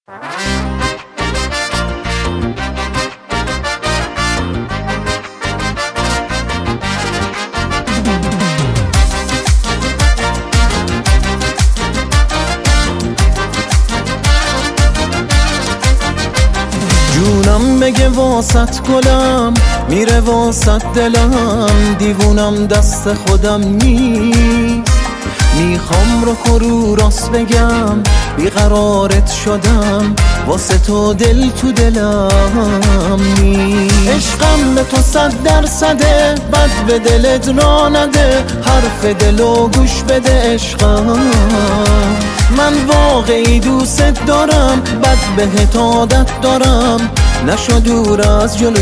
جونم بگه واسط گلم، میره واسط دلم، دیوونم دست خودم نیست. میخوام رو راست بگم، بیقرارت شدم، واسه تو دل تو دلم نیست. عشقم به تو 100%، بد به دلت را نده، حرف دلو گوش بده عشقم. من واقعی دوست دارم، بد بهت عادت دارم، نشو دور از جلو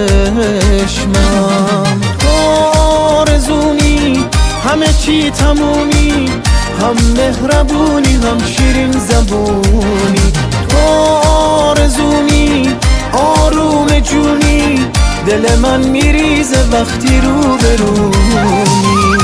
چشمم. تو آرزونی، همه چی تمومی، هم مهربونی هم شیرین زبونی. تو آرزونی، آروم جونی، دل من میریزه وقتی رو برونی.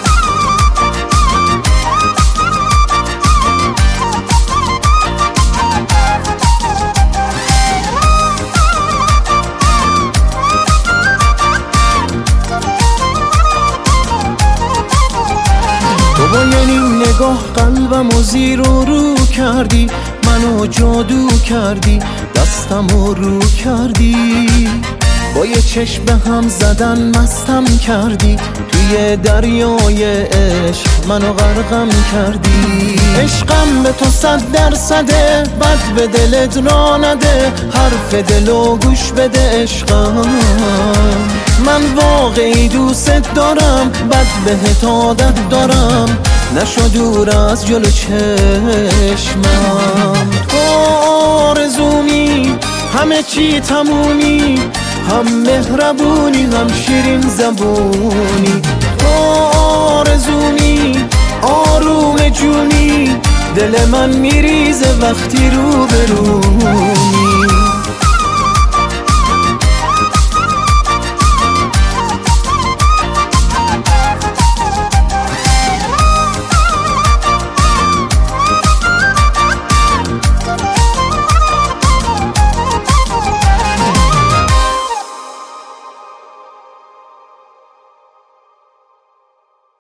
تو با یه نگاه قلبمو زیر و رو کردی، منو جادو کردی، دستمو رو کردی. با یه چشم به هم زدن مستم کردی، توی دریای عشق منو غرقم کردی. عشقم به تو 100%، بد به دلت را نده، حرف دلو گوش بده عشقم. من واقعی دوست دارم، بد بهت عادت دارم، نشو دور از جلو چشمم. تو آرزومی، همه چی تمومی، هم مهربونی هم شیرین زبونی. تو آرزومی، آروم جونی، دل من میریزه وقتی رو برونی.